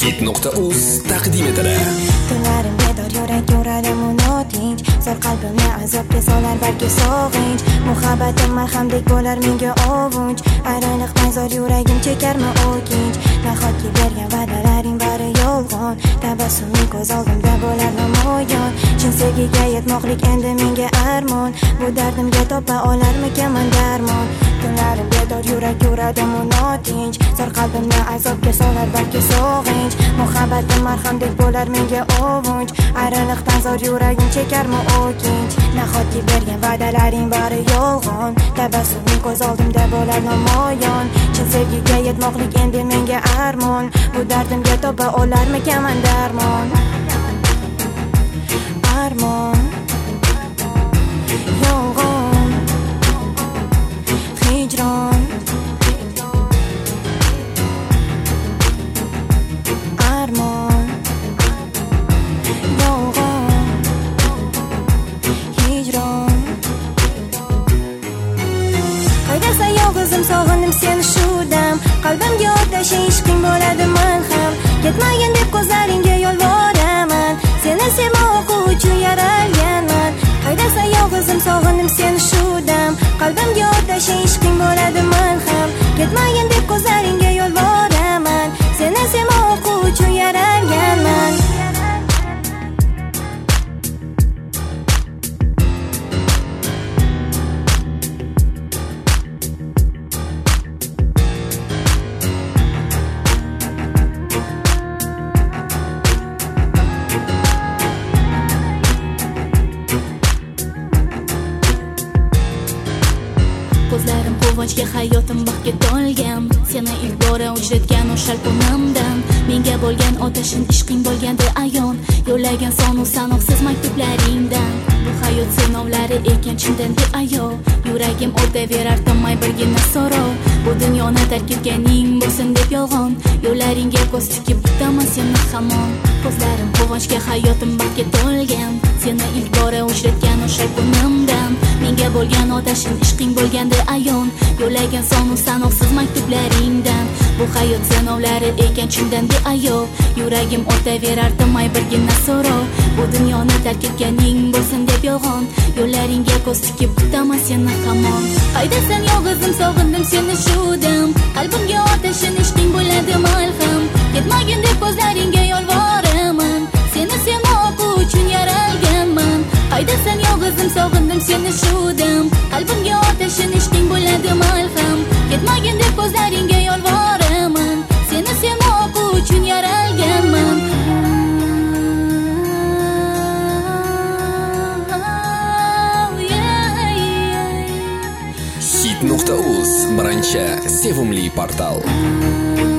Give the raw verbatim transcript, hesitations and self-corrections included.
hit nuqta uz taqdim etadi. Tunlarim bedor, yurak yo'radim unotinch, zor qalbimni azobga solar balki sog'inch. Muhabbatim marhamdek bo'lar menga ovunch, ayriliqdan zor yuragim chekarmi o'kinch. Nahotki bergan va'dalaring bari yolg'on, tabassuming ko'z oldimda bo'lar namoyon. Chin sevgiga yetmoqlik endi menga armon, bu dardimga topa olarmikanman darmon. Tunlarim bedor, yurak yo'radim unotinch, zor qalbimni azobga solar balki sog'inch. Muhabbatim marhamdek bo'lar menga ovunch, ayriliqdan zor yuragim chekarmi o'kinch. Nahotki bergan va'dalaring bari yolg'on, tabassuming ko'z oldimda bo'lar namoyon. Chin sevgiga yetmoqlik endi menga armon, bu dardimga topa olarmikanman darmon. Armon, yolg'on, hijron, armon, yolg'on, hijron. Qaydasan yolg'izim, sog'indim seni shu dam, qalbimga otash ishqing bo'ladi malham. Ketmagin deb ko'zlaringga yolvoraman, seni sevmoq uchun yaralganman. Qaydasan yolg'izim, sog'indim seni shu dam, qalbimga otash ishqing bo'ladi malham. Ketmagin deb ko'zlaringga yolvoraman, seni sevmoq uchun yaralganman. Ko'zlarim quvonchga, hayotim baxtga to'lgan, seni ilk bora uchratgan o'sha kunimdan. Menga bo'lgan otashing ishqing bo'lgandi ayon, yo'llagan sonu sanoqsiz maktublaringdan. Bu hayot sinovlari ekan chindan beayo, yuragim o'taverar tinmay birgina so'rov. Bu dunyoni tark etganing bo'lsin deb yolg'on, yo'llaringga ko'z tikib kutaman seni hamon. Ko'zlarim quvonchga, hayotim baxtga to'lgan, seni ilk bora uchratgan o'sha kunimdan. Menga bo'lgan otashing ishqing bo'lgandi ayon, yo'llagan sonu sanoqsiz maktublaringdan. Bu hayot sinovlari ekan chindan beayo, yuragim o'taverar tinmay birgina so'rov. Bu dunyoni tark etganing bo'lsin deb yolg'on, yo'llaringga ko'z tikib kutaman seni hamon. Qaydasan yolg'izim, sog'indim seni shu dam, qalbimga otashin ishqing bo'ladi malham. Ketmagin deb ko'zlaringga yolvoraman, seni sevmoq uchun yaralganman. Qaydasan yolg'izim, sog'indim seni shu dam, qalbimga otashin ishqing bo'ladi malham. Ketmagin deb ko'zlaringga yolvoraman, seni sevmoq uchun yaralganman. hit nuqta uz birinchi sevimli portal.